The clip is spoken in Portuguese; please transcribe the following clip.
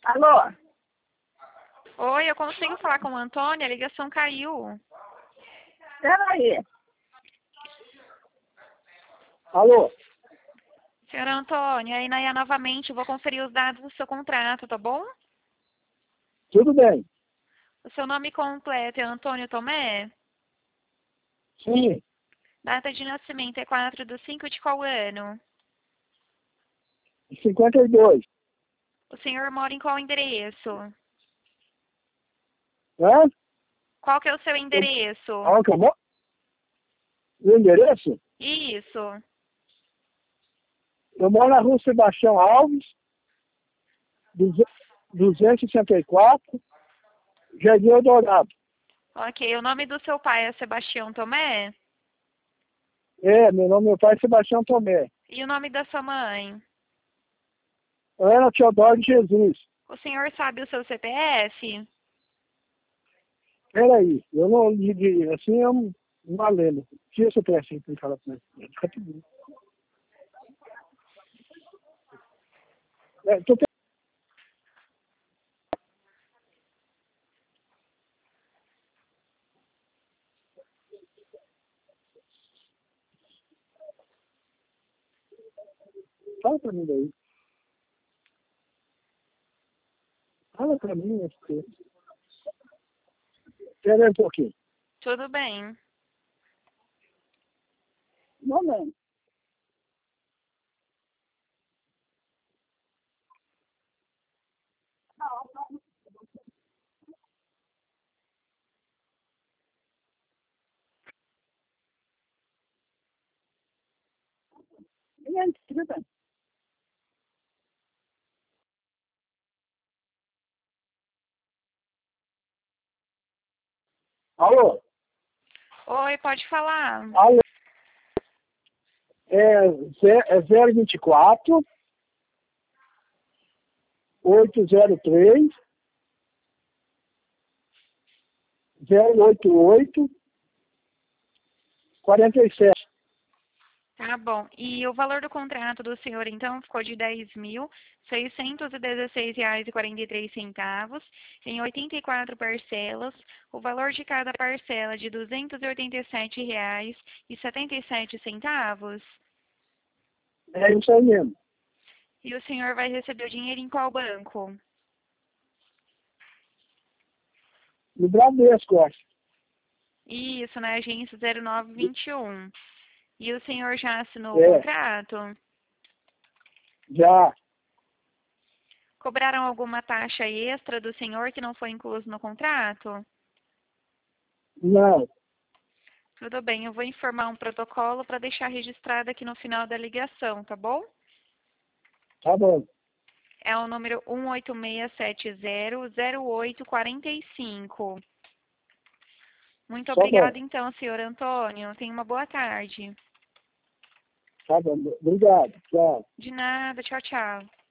Alô? Oi, eu consigo falar com o Antônio? A ligação caiu. Peraí. Alô? Senhor Antônio, aí novamente eu vou conferir os dados do seu contrato, tá bom? Tudo bem? O seu nome completo é Antônio Tomé? Sim, Data de nascimento é 4/5 de qual ano? 52. O senhor mora em qual endereço? Hã? Qual que é o seu endereço? Aonde que eu moro? O endereço? Isso. Eu moro na rua Sebastião Alves, 264, Jardim Eldorado. Ok, o nome do seu pai é Sebastião Tomé? Meu pai é Sebastião Tomé. E o nome da sua mãe? Ana Teodoro de Jesus. O senhor sabe o seu CPF? Peraí, eu não liguei, assim é uma lenda. Tira esse pé assim, pra falar com ele. Rapidinho. Tô Fala pra mim daí. Fala pra mim, Espera aí um pouquinho. Tudo bem. Momento. Tudo bem. Alô? Oi, pode falar. Alô? É 024 803 088 47. Tá bom. E o valor do contrato do senhor, então, ficou de R$ 10.616,43, em 84 parcelas. O valor de cada parcela de R$ 287,77. É isso aí mesmo. E o senhor vai receber o dinheiro em qual banco? No Bradesco, acho. Isso, na agência 0921. E o senhor já assinou o É. contrato? Já. Cobraram alguma taxa extra do senhor que não foi incluso no contrato? Não. Tudo bem, eu vou informar um protocolo para deixar registrado aqui no final da ligação, tá bom? Tá bom. É o número 186700845. Muito Tá bom. obrigada então, senhor Antônio. Tenha uma boa tarde. Tá bom. Obrigado. Tchau. De nada, tchau, tchau.